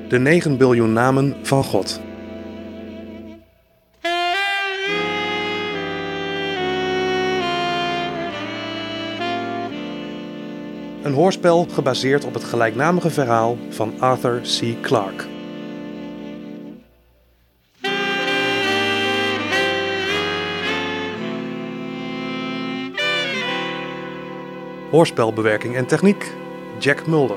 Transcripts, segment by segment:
De 9 biljoen namen van God. Een hoorspel gebaseerd op het gelijknamige verhaal van Arthur C. Clarke. Hoorspelbewerking en techniek, Jack Mulder.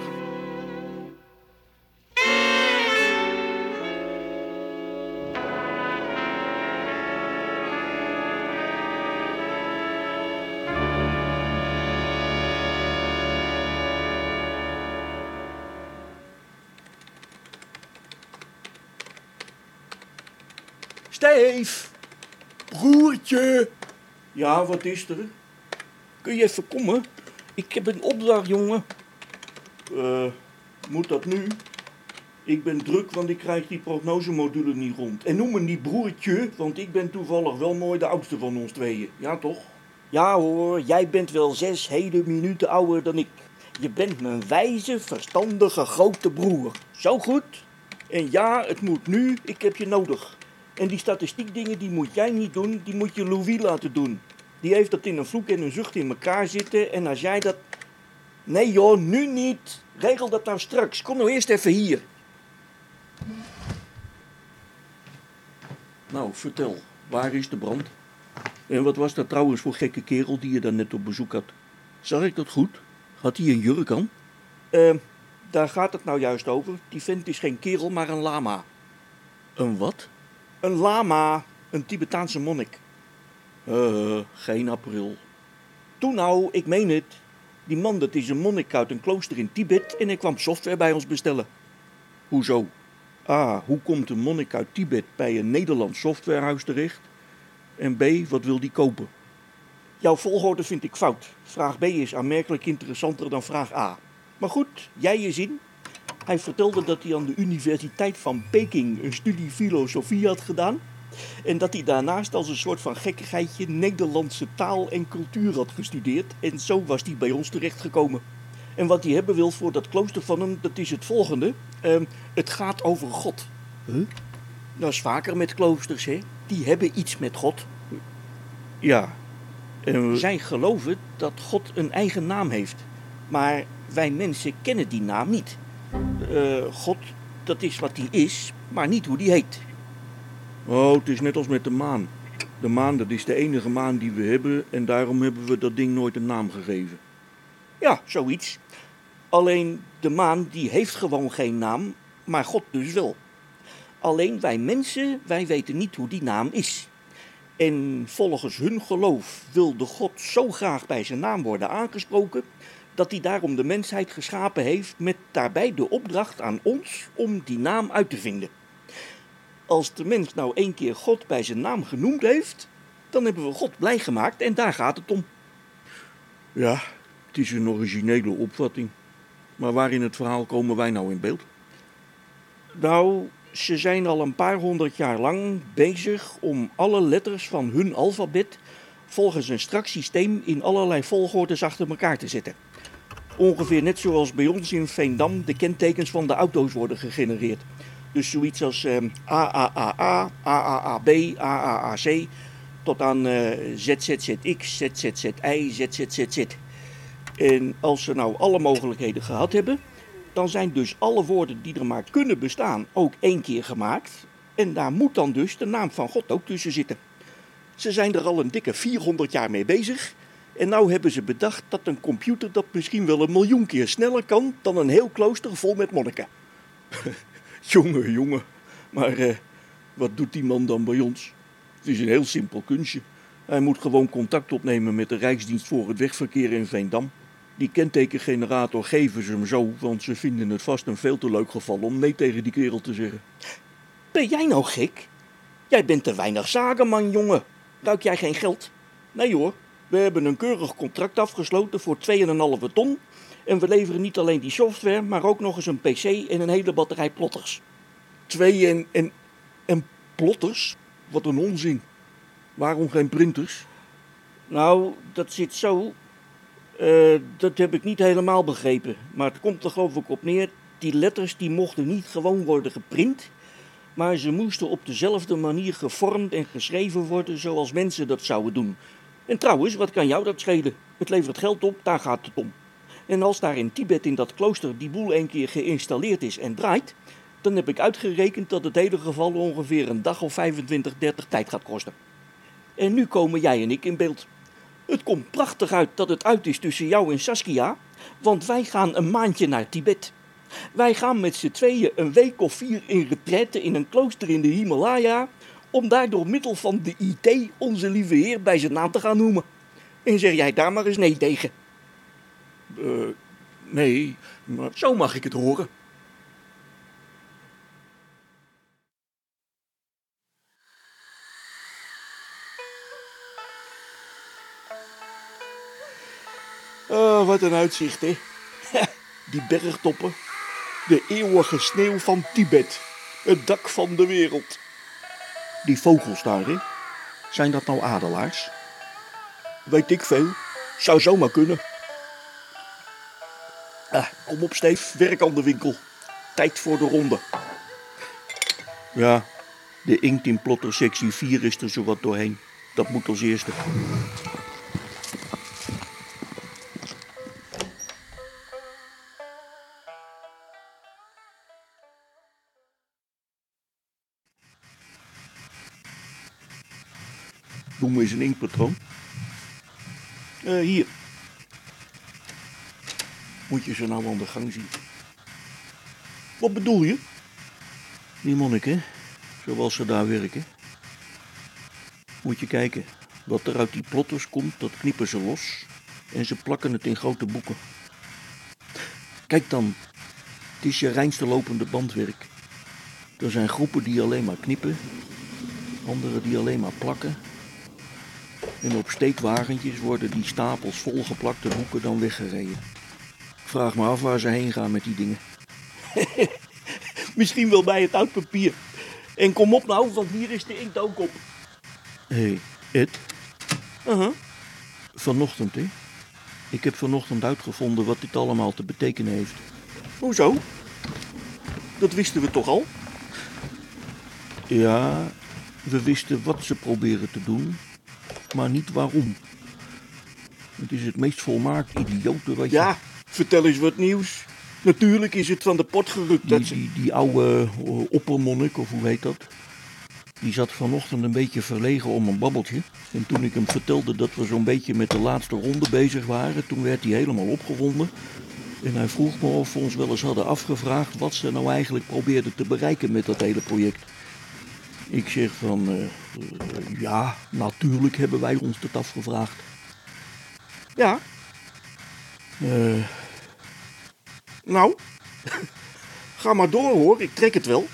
Steef! Broertje! Ja, wat is er? Kun je even komen? Ik heb een opdracht, jongen. Moet dat nu? Ik ben druk, want ik krijg die prognosemodule niet rond. En noem me niet broertje, want ik ben toevallig wel mooi de oudste van ons tweeën. Ja, toch? Ja hoor, jij bent wel 6 hele minuten ouder dan ik. Je bent mijn wijze, verstandige, grote broer. Zo goed? En ja, het moet nu, ik heb je nodig. En die statistiekdingen, die moet jij niet doen, die moet je Louis laten doen. Die heeft dat in een vloek en een zucht in elkaar zitten. En als jij dat... Nee joh, nu niet. Regel dat nou straks. Kom nou eerst even hier. Nou, vertel. Waar is de brand? En wat was dat trouwens voor gekke kerel die je daar net op bezoek had? Zag ik dat goed? Had hij een jurk aan? Daar gaat het nou juist over. Die vent is geen kerel, maar een lama. Een wat? Een lama. Een Tibetaanse monnik. Geen april. Toen nou, ik meen het. Die man, dat is een monnik uit een klooster in Tibet en hij kwam software bij ons bestellen. Hoezo? A, hoe komt een monnik uit Tibet bij een Nederlands softwarehuis terecht? En B, wat wil die kopen? Jouw volgorde vind ik fout. Vraag B is aanmerkelijk interessanter dan vraag A. Maar goed, jij je zin. Hij vertelde dat hij aan de Universiteit van Peking een studie filosofie had gedaan. En dat hij daarnaast als een soort van gekkigheidje Nederlandse taal en cultuur had gestudeerd. En zo was hij bij ons terechtgekomen. En wat hij hebben wil voor dat klooster van hem, dat is het volgende. Het gaat over God. Huh? Dat is vaker met kloosters, hè. Die hebben iets met God. Ja. Zij geloven dat God een eigen naam heeft. Maar wij mensen kennen die naam niet. God, dat is wat hij is, maar niet hoe die heet. Oh, het is net als met de maan. De maan, dat is de enige maan die we hebben en daarom hebben we dat ding nooit een naam gegeven. Ja, zoiets. Alleen de maan, die heeft gewoon geen naam, maar God dus wel. Alleen wij mensen, wij weten niet hoe die naam is. En volgens hun geloof wilde God zo graag bij zijn naam worden aangesproken, dat hij daarom de mensheid geschapen heeft met daarbij de opdracht aan ons om die naam uit te vinden. Als de mens nou 1 keer God bij zijn naam genoemd heeft, dan hebben we God blij gemaakt en daar gaat het om. Ja, het is een originele opvatting. Maar waar in het verhaal komen wij nou in beeld? Nou, ze zijn al een paar 100 jaar lang bezig om alle letters van hun alfabet volgens een strak systeem in allerlei volgordes achter elkaar te zetten. Ongeveer net zoals bij ons in Veendam de kentekens van de auto's worden gegenereerd. Dus zoiets als AAAA, AAAB, AAAC, tot aan ZZZX, ZZZI, ZZZZ. En als ze nou alle mogelijkheden gehad hebben, dan zijn dus alle woorden die er maar kunnen bestaan ook 1 keer gemaakt. En daar moet dan dus de naam van God ook tussen zitten. Ze zijn er al een dikke 400 jaar mee bezig. En nou hebben ze bedacht dat een computer dat misschien wel 1 miljoen keer sneller kan dan een heel klooster vol met monniken. Jongen. Maar wat doet die man dan bij ons? Het is een heel simpel kunstje. Hij moet gewoon contact opnemen met de Rijksdienst voor het Wegverkeer in Veendam. Die kentekengenerator geven ze hem zo, want ze vinden het vast een veel te leuk geval om nee tegen die kerel te zeggen. Ben jij nou gek? Jij bent te weinig zakenman, jongen. Ruik jij geen geld? Nee hoor, we hebben een keurig contract afgesloten voor 2,5 ton. En we leveren niet alleen die software, maar ook nog eens een pc en een hele batterij plotters. 2 en plotters? Wat een onzin. Waarom geen printers? Nou, dat zit zo. Dat heb ik niet helemaal begrepen. Maar het komt er geloof ik op neer Die letters die mochten niet gewoon worden geprint, maar ze moesten op dezelfde manier gevormd en geschreven worden zoals mensen dat zouden doen. En trouwens, wat kan jou dat schelen? Het levert geld op, daar gaat het om. En als daar in Tibet in dat klooster die boel een keer geïnstalleerd is en draait, dan heb ik uitgerekend dat het hele geval ongeveer een dag of 25, 30 tijd gaat kosten. En nu komen jij en ik in beeld. Het komt prachtig uit dat het uit is tussen jou en Saskia, want wij gaan een maandje naar Tibet. Wij gaan met z'n tweeën een week of 4 in retraite in een klooster in de Himalaya, om daar door middel van de IT onze lieve Heer bij zijn naam te gaan noemen. En zeg jij daar maar eens nee tegen. Nee, maar zo mag ik het horen. Oh, wat een uitzicht, hè. Die bergtoppen. De eeuwige sneeuw van Tibet. Het dak van de wereld. Die vogels daar, hè. Zijn dat nou adelaars? Weet ik veel. Zou zomaar kunnen. Kom op, Steef. Werk aan de winkel. Tijd voor de ronde. Ja, de inkt in plotter sectie 4 is er zowat doorheen. Dat moet als eerste. Doe me eens een inktpatroon. Hier. Moet je ze nou aan de gang zien. Wat bedoel je? Die monniken, zoals ze daar werken. Moet je kijken. Wat er uit die plotters komt, dat knippen ze los. En ze plakken het in grote boeken. Kijk dan. Het is je reinste lopende bandwerk. Er zijn groepen die alleen maar knippen. Anderen die alleen maar plakken. En op steekwagentjes worden die stapels volgeplakte boeken dan weggereden. Ik vraag me af waar ze heen gaan met die dingen. Misschien wel bij het oud papier. En kom op nou, want hier is de inkt ook op. Hé, Ed? Vanochtend, hè? Ik heb vanochtend uitgevonden wat dit allemaal te betekenen heeft. Hoezo? Dat wisten we toch al? Ja, we wisten wat ze proberen te doen, maar niet waarom. Het is het meest volmaakt idiote wat je... Ja, vertel eens wat nieuws. Natuurlijk is het van de pot gerukt. Die oude oppermonnik, of hoe heet dat? Die zat vanochtend een beetje verlegen om een babbeltje. En toen ik hem vertelde dat we zo'n beetje met de laatste ronde bezig waren, toen werd hij helemaal opgewonden. En hij vroeg me of we ons wel eens hadden afgevraagd wat ze nou eigenlijk probeerden te bereiken met dat hele project. Ik zeg van, ja, natuurlijk hebben wij ons dat afgevraagd. Ja. Nou, ga maar door hoor, ik trek het wel.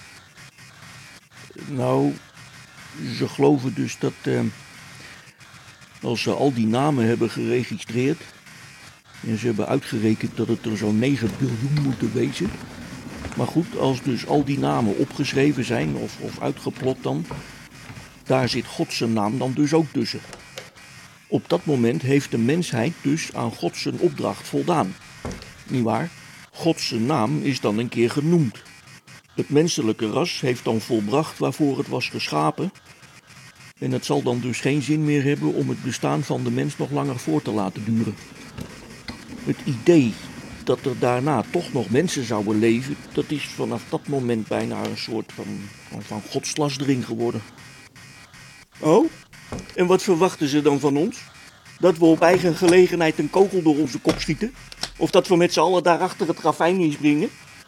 Nou, ze geloven dus dat als ze al die namen hebben geregistreerd en ze hebben uitgerekend dat het er zo'n 9 biljoen moeten wezen. Maar goed, als dus al die namen opgeschreven zijn of uitgeplot dan, daar zit Gods naam dan dus ook tussen. Op dat moment heeft de mensheid dus aan Gods opdracht voldaan. Nietwaar? Gods naam is dan een keer genoemd. Het menselijke ras heeft dan volbracht waarvoor het was geschapen. En het zal dan dus geen zin meer hebben om het bestaan van de mens nog langer voor te laten duren. Het idee dat er daarna toch nog mensen zouden leven, dat is vanaf dat moment bijna een soort van godslastering geworden. Oh? En wat verwachten ze dan van ons? Dat we op eigen gelegenheid een kogel door onze kop schieten? Of dat we met z'n allen daar achter het ravijn inspringen?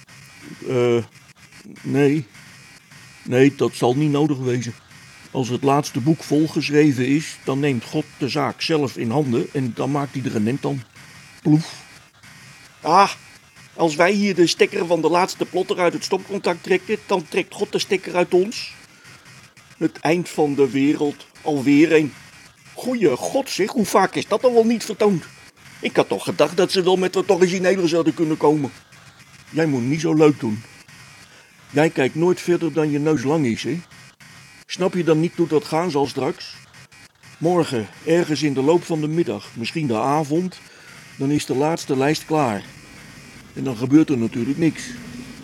Nee, dat zal niet nodig wezen. Als het laatste boek volgeschreven is, dan neemt God de zaak zelf in handen en dan maakt hij er een end aan. Ploef. Ah, als wij hier de stekker van de laatste plotter uit het stopcontact trekken, dan trekt God de stekker uit ons. Het eind van de wereld, alweer een. Goeie God zeg, hoe vaak is dat al wel niet vertoond? Ik had toch gedacht dat ze wel met wat origineler zouden kunnen komen. Jij moet niet zo leuk doen. Jij kijkt nooit verder dan je neus lang is, hè? Snap je dan niet hoe dat gaan zal straks? Morgen, ergens in de loop van de middag, misschien de avond, dan is de laatste lijst klaar. En dan gebeurt er natuurlijk niks.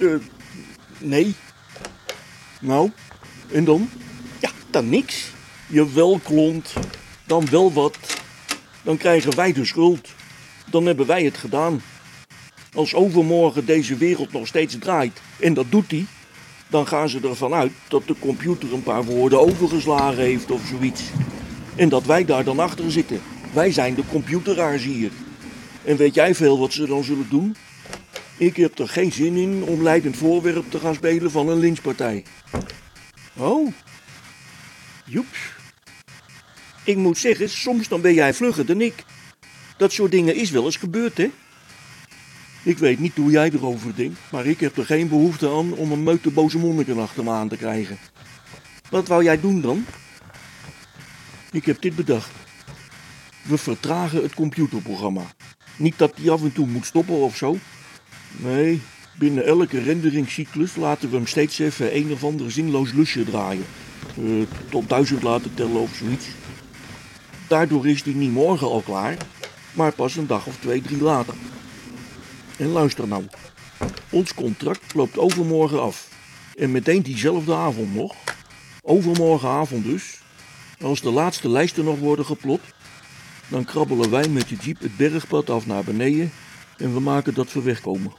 Nee. Nou, en dan? Ja, dan niks. Jawel, klont. Dan wel wat. Dan krijgen wij de schuld. Dan hebben wij het gedaan. Als overmorgen deze wereld nog steeds draait, en dat doet hij, dan gaan ze ervan uit dat de computer een paar woorden overgeslagen heeft of zoiets. En dat wij daar dan achter zitten. Wij zijn de computeraars hier. En weet jij veel wat ze dan zullen doen? Ik heb er geen zin in om leidend voorwerp te gaan spelen van een lynchpartij. Oh. Joeps. Ik moet zeggen, soms dan ben jij vlugger dan ik. Dat soort dingen is wel eens gebeurd, hè? Ik weet niet hoe jij erover denkt, maar ik heb er geen behoefte aan om een meute boze monniken achter me aan te krijgen. Wat wou jij doen dan? Ik heb dit bedacht. We vertragen het computerprogramma. Niet dat die af en toe moet stoppen of zo. Nee, binnen elke renderingscyclus laten we hem steeds even een of ander zinloos lusje draaien. Tot 1000 laten tellen of zoiets. Daardoor is die niet morgen al klaar, maar pas een dag of 2, 3 later. En luister nou, ons contract loopt overmorgen af. En meteen diezelfde avond nog, overmorgenavond dus, als de laatste lijsten nog worden geplot, dan krabbelen wij met je jeep het bergpad af naar beneden en we maken dat we wegkomen.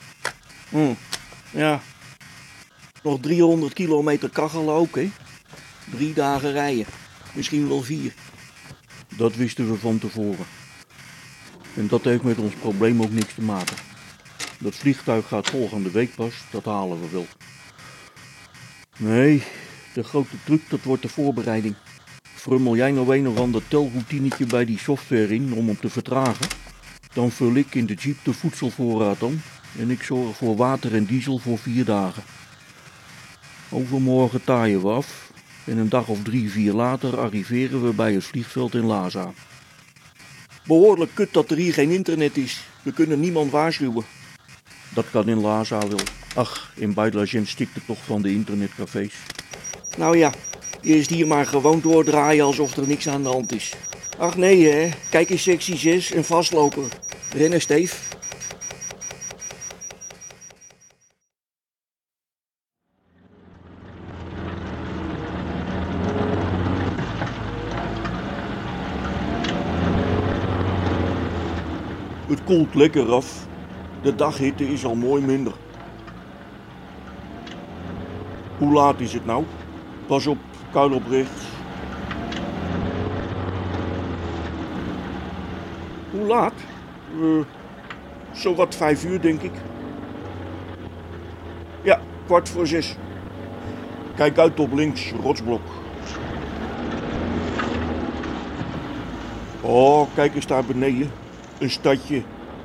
Ja. Nog 300 kilometer kachelen ook, hè? 3 dagen rijden. Misschien wel 4. Dat wisten we van tevoren. En dat heeft met ons probleem ook niks te maken. Dat vliegtuig gaat volgende week pas, dat halen we wel. Nee, de grote truc, dat wordt de voorbereiding. Frummel jij nou een of ander telroutinetje bij die software in om hem te vertragen? Dan vul ik in de jeep de voedselvoorraad om en ik zorg voor water en diesel voor 4 dagen. Overmorgen taaien we af en een dag of 3, 4 later arriveren we bij het vliegveld in Lhasa. Behoorlijk kut dat er hier geen internet is. We kunnen niemand waarschuwen. Dat kan in Lhasa wel. Ach, in Bailagen stikt het toch van de internetcafés. Nou ja, eerst hier maar gewoon doordraaien alsof er niks aan de hand is. Ach nee hè, kijk eens sectie 6 en vastlopen. Rennen Steef. Het koelt lekker af. De daghitte is al mooi minder. Hoe laat is het nou? Pas op, kuil op rechts. Hoe laat? Zowat 5 uur, denk ik. Ja, 5:15. Kijk uit op links, rotsblok. Oh, kijk eens daar beneden. Een stadje.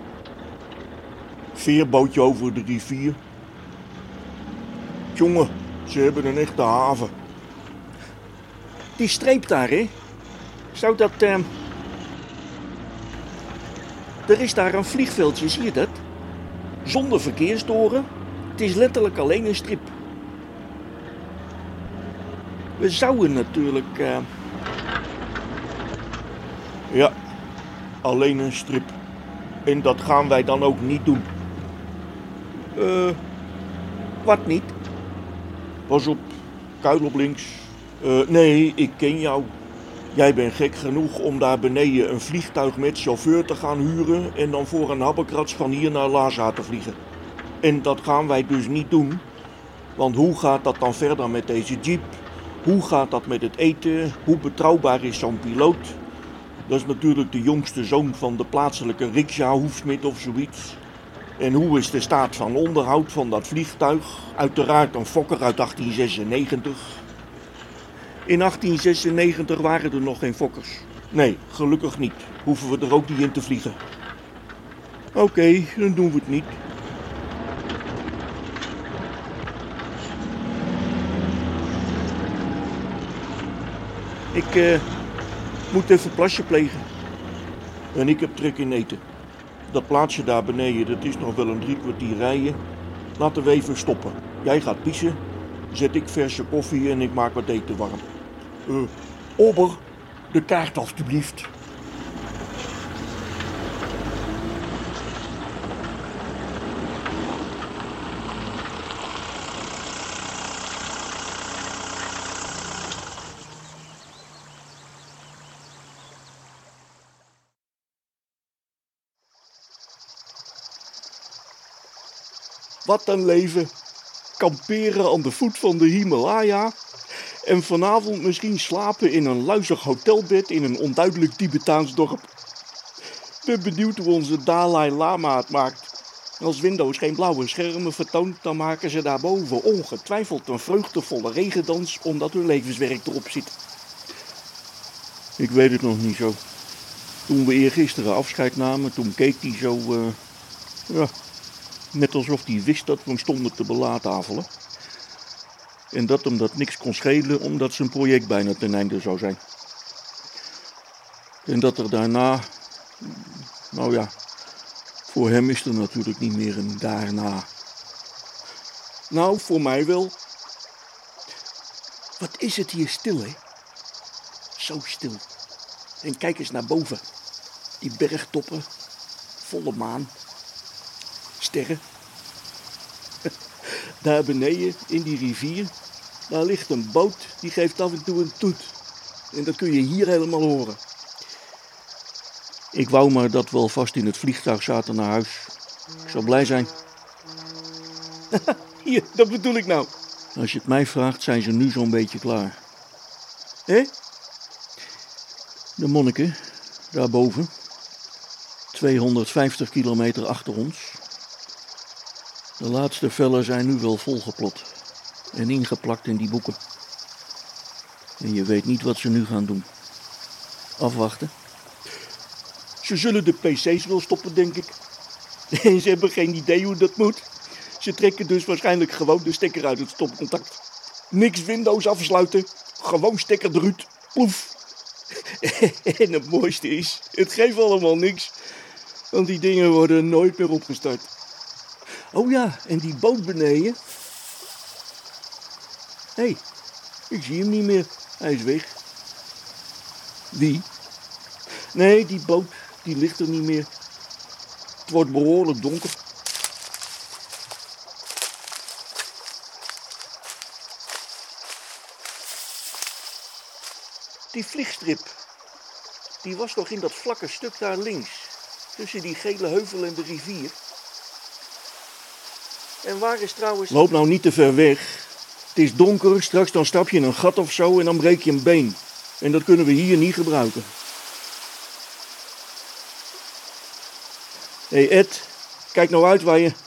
Veerbootje over de rivier. Jongen, ze hebben een echte haven. Die streep daar, hè? Zou dat, Er is daar een vliegveldje, zie je dat? Zonder verkeerstoren. Het is letterlijk alleen een strip. We zouden natuurlijk, Ja, alleen een strip. En dat gaan wij dan ook niet doen. Wat niet? Pas op, kuil op links. Nee, ik ken jou. Jij bent gek genoeg om daar beneden een vliegtuig met chauffeur te gaan huren en dan voor een habbekrats van hier naar Lhasa te vliegen. En dat gaan wij dus niet doen. Want hoe gaat dat dan verder met deze jeep? Hoe gaat dat met het eten? Hoe betrouwbaar is zo'n piloot? Dat is natuurlijk de jongste zoon van de plaatselijke riksja-hoefsmid of zoiets. En hoe is de staat van onderhoud van dat vliegtuig? Uiteraard een Fokker uit 1896. In 1896 waren er nog geen Fokkers. Nee, gelukkig niet. Hoeven we er ook niet in te vliegen. Oké, dan doen we het niet. Ik moet even plasje plegen. En ik heb trek in eten. Dat plaatsje daar beneden, dat is nog wel een 3 kwartier rijden. Laten we even stoppen. Jij gaat pissen, zet ik verse koffie en ik maak wat eten warm. Ober, de kaart alstublieft. Wat een leven. Kamperen aan de voet van de Himalaya. En vanavond misschien slapen in een luizig hotelbed in een onduidelijk Tibetaans dorp. Ik ben benieuwd hoe onze Dalai Lama het maakt. Als Windows geen blauwe schermen vertoont, dan maken ze daarboven ongetwijfeld een vreugdevolle regendans omdat hun levenswerk erop zit. Ik weet het nog niet zo. Toen we eergisteren afscheid namen, toen keek hij zo, net alsof hij wist dat we hem stonden te belatafelen. En dat hem dat niks kon schelen, omdat zijn project bijna ten einde zou zijn. En dat er daarna, voor hem is er natuurlijk niet meer een daarna. Nou, voor mij wel. Wat is het hier stil, hè? Zo stil. En kijk eens naar boven. Die bergtoppen, volle maan, sterren. Daar beneden, in die rivier, daar ligt een boot, die geeft af en toe een toet. En dat kun je hier helemaal horen. Ik wou maar dat we alvast in het vliegtuig zaten naar huis. Ik zou blij zijn. Hier, dat bedoel ik nou. Als je het mij vraagt, zijn ze nu zo'n beetje klaar. Hé? De monniken, daarboven, 250 kilometer achter ons. De laatste vellen zijn nu wel volgeplot en ingeplakt in die boeken. En je weet niet wat ze nu gaan doen. Afwachten. Ze zullen de pc's wel stoppen, denk ik. En ze hebben geen idee hoe dat moet. Ze trekken dus waarschijnlijk gewoon de stekker uit het stopcontact. Niks Windows afsluiten, gewoon stekker eruit, ploef. En het mooiste is, het geeft allemaal niks. Want die dingen worden nooit meer opgestart. Oh ja, en die boot beneden. Hé, ik zie hem niet meer. Hij is weg. Wie? Nee, die boot, die ligt er niet meer. Het wordt behoorlijk donker. Die vliegstrip, die was toch in dat vlakke stuk daar links, tussen die gele heuvel en de rivier. En waar is trouwens... Loop nou niet te ver weg. Het is donker, straks dan stap je in een gat of zo en dan breek je een been. En dat kunnen we hier niet gebruiken. Hé Ed, kijk nou uit waar je...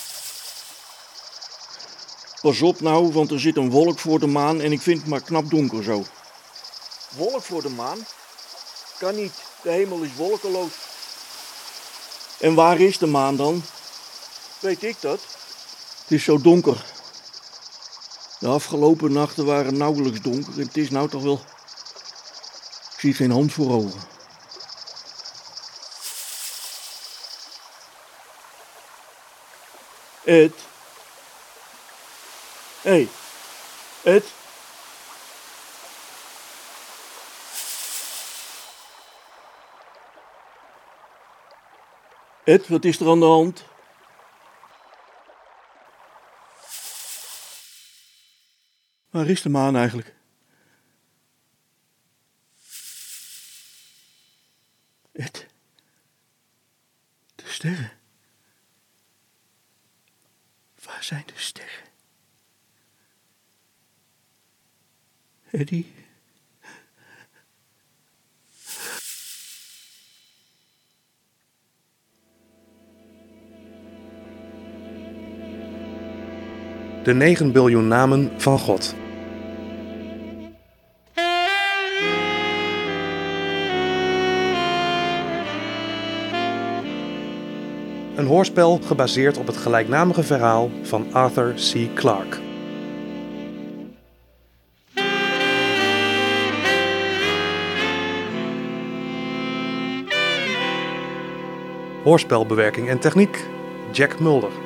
Pas op nou, want er zit een wolk voor de maan en ik vind het maar knap donker zo. Wolk voor de maan? Kan niet, de hemel is wolkeloos. En waar is de maan dan? Weet ik dat? Het is zo donker. De afgelopen nachten waren nauwelijks donker en het is nou toch wel... Ik zie geen hand voor ogen. Ed? Hé, Ed? Ed, wat is er aan de hand? Waar is de maan eigenlijk? Ed? De sterren? Waar zijn de sterren? Eddie? De 9 biljoen namen van God. Een hoorspel gebaseerd op het gelijknamige verhaal van Arthur C. Clarke. Hoorspelbewerking en techniek, Jack Mulder.